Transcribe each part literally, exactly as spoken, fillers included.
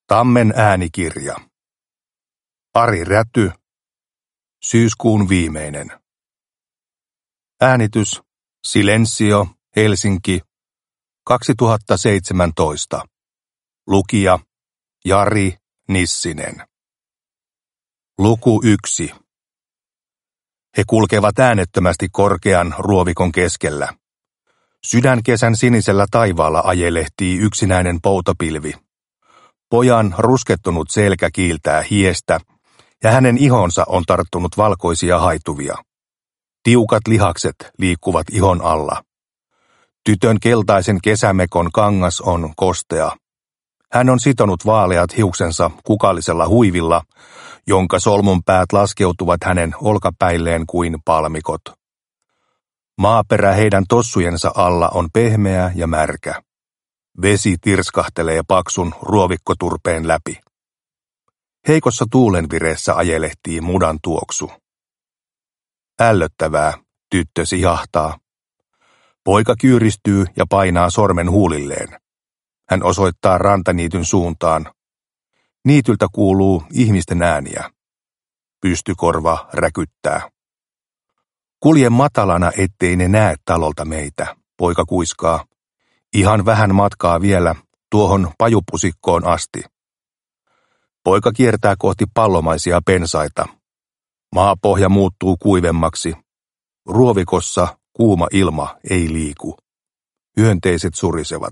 Tammen äänikirja. Ari Räty. Syyskuun viimeinen. Äänitys Silensio, Helsinki, kaksituhattaseitsemäntoista. Lukija Jari Nissinen. Luku yksi. He kulkevat äänettömästi korkean ruovikon keskellä. Sydänkesän sinisellä taivaalla ajelehtii yksinäinen poutapilvi. Pojan ruskettunut selkä kiiltää hiestä, ja hänen ihonsa on tarttunut valkoisia haituvia. Tiukat lihakset liikkuvat ihon alla. Tytön keltaisen kesämekon kangas on kostea. Hän on sitonut vaaleat hiuksensa kukallisella huivilla, jonka solmunpäät laskeutuvat hänen olkapäilleen kuin palmikot. Maaperä heidän tossujensa alla on pehmeä ja märkä. Vesi tirskahtelee paksun ruovikkoturpeen läpi. Heikossa tuulenvireessä ajelehtii mudan tuoksu. Ällöttävää, tyttö sihahtaa. Poika kyyristyy ja painaa sormen huulilleen. Hän osoittaa rantaniityn suuntaan. Niityltä kuuluu ihmisten ääniä. Pystykorva räkyttää. Kulje matalana, ettei ne näe talolta meitä, poika kuiskaa. Ihan vähän matkaa vielä, tuohon pajupusikkoon asti. Poika kiertää kohti pallomaisia pensaita. Maapohja muuttuu kuivemmaksi. Ruovikossa kuuma ilma ei liiku. Hyönteiset surisevat.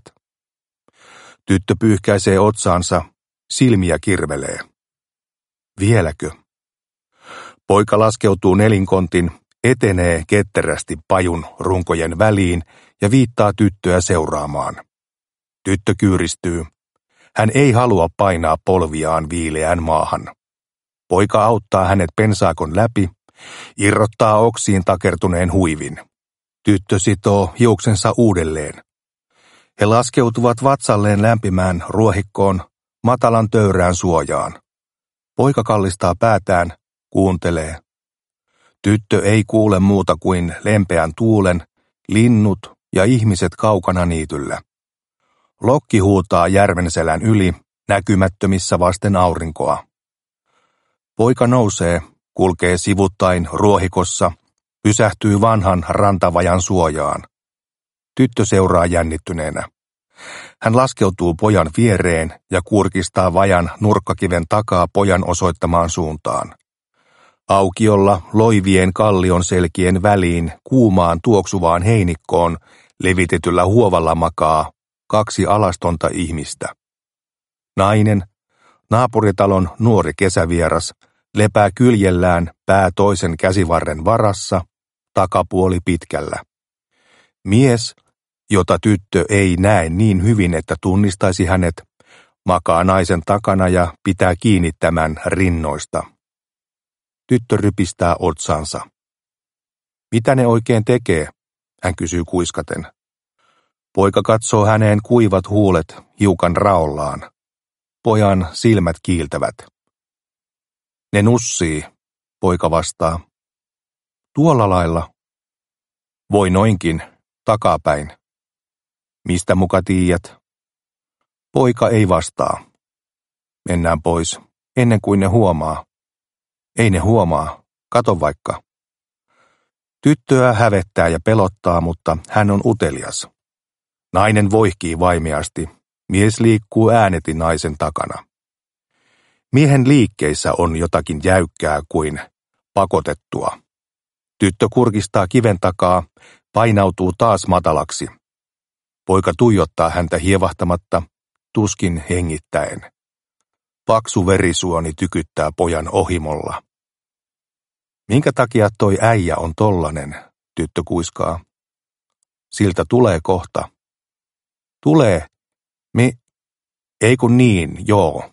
Tyttö pyyhkäisee otsaansa, silmiä kirvelee. Vieläkö? Poika laskeutuu nelinkontin, etenee ketterästi pajun runkojen väliin ja viittaa tyttöä seuraamaan. Tyttö kyyristyy. Hän ei halua painaa polviaan viileään maahan. Poika auttaa hänet pensaakon läpi, irrottaa oksiin takertuneen huivin. Tyttö sitoo hiuksensa uudelleen. He laskeutuvat vatsalleen lämpimään ruohikkoon, matalan töyrään suojaan. Poika kallistaa päätään, kuuntelee. Tyttö ei kuule muuta kuin lempeän tuulen, linnut ja ihmiset kaukana niityllä. Lokki huutaa järvenselän yli, näkymättömissä vasten aurinkoa. Poika nousee, kulkee sivuttain ruohikossa, pysähtyy vanhan rantavajan suojaan. Tyttö seuraa jännittyneenä. Hän laskeutuu pojan viereen ja kurkistaa vajan nurkkakiven takaa pojan osoittamaan suuntaan. Aukiolla loivien kallion selkien väliin kuumaan tuoksuvaan heinikkoon levitetyllä huovalla makaa kaksi alastonta ihmistä. Nainen, naapuritalon nuori kesävieras, lepää kyljellään pää toisen käsivarren varassa, takapuoli pitkällä. Mies, jota tyttö ei näe niin hyvin, että tunnistaisi hänet, makaa naisen takana ja pitää kiinni tämän rinnoista. Tyttö rypistää otsansa. Mitä ne oikein tekee? Hän kysyy kuiskaten. Poika katsoo häneen kuivat huulet hiukan raollaan. Pojan silmät kiiltävät. Ne nussii, poika vastaa. Tuolla lailla. Voi noinkin, takapäin. Mistä muka tiiät? Poika ei vastaa. Mennään pois, ennen kuin ne huomaa. Ei ne huomaa, kato vaikka. Tyttöä hävettää ja pelottaa, mutta hän on utelias. Nainen voihkii vaimeasti. Mies liikkuu äänetin naisen takana. Miehen liikkeissä on jotakin jäykkää kuin pakotettua. Tyttö kurkistaa kiven takaa, painautuu taas matalaksi. Poika tuijottaa häntä hievahtamatta, tuskin hengittäen. Paksu verisuoni tykyttää pojan ohimolla. Minkä takia toi äijä on tollanen, tyttö kuiskaa. Siltä tulee kohta. Tulee. Mi... Ei kun niin, joo.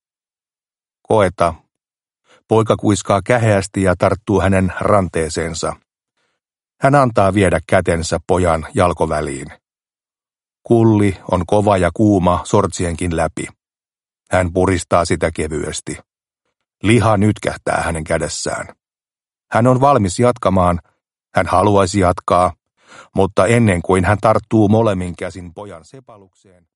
Koeta. Poika kuiskaa käheästi ja tarttuu hänen ranteeseensa. Hän antaa viedä kätensä pojan jalkoväliin. Kulli on kova ja kuuma sortsienkin läpi. Hän puristaa sitä kevyesti. Liha nytkähtää hänen kädessään. Hän on valmis jatkamaan. Hän haluaisi jatkaa, mutta ennen kuin hän tarttuu molemmin käsin pojan sepalukseen,